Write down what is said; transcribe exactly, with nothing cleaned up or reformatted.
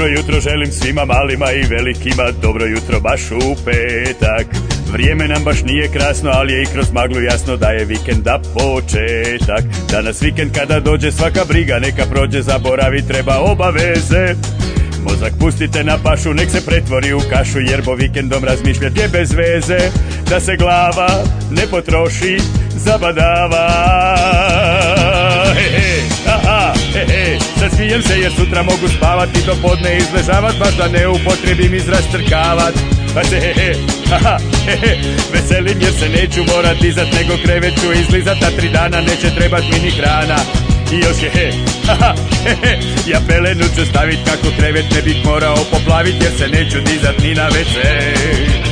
Dobro jutro želim svima malima i velikima, dobro jutro baš u petak. Vrijeme nam baš nije krasno, ali je i kroz maglu jasno da je vikenda početak. Danas vikend kada dođe svaka briga neka prođe, zaboravi treba obaveze. Mozak pustite na pašu, nek se pretvori u kašu, jer bo vikendom razmišljat je bez veze. Da se glava ne potroši, zabadava. He he, aha, he he, sad smijem se jer sutra mogu spavati do podne, izležavat, baš da ne upotrebim izraz trkavat. Pa se he he, aha, he he, veselim jer se neću morat dizat, nego krevet ću izlizat, a tri dana neće trebat mi ni hrana. I još he he, haha, he he, ja pelenu ću stavit kako krevet ne bih morao poplavit, jer se neću dizat ni na ve ce.